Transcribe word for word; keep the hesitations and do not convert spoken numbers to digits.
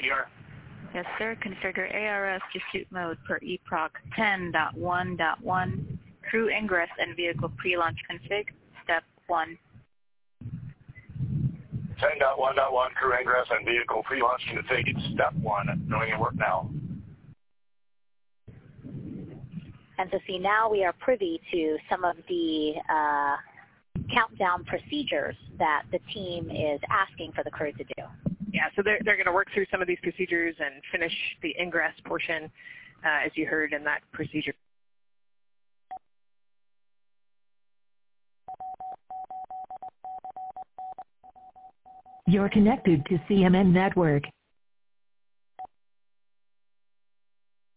D R? Yes, sir. Configure A R S dispute mode per E P R O C ten dot one dot one. Crew ingress and vehicle pre-launch config, step one. ten dot one dot one, crew ingress and vehicle pre-launch config, step one. Knowing your work now. And so see, now we are privy to some of the uh, countdown procedures that the team is asking for the crew to do. Yeah, so they're, they're going to work through some of these procedures and finish the ingress portion, uh, as you heard in that procedure. You're connected to C M N Network.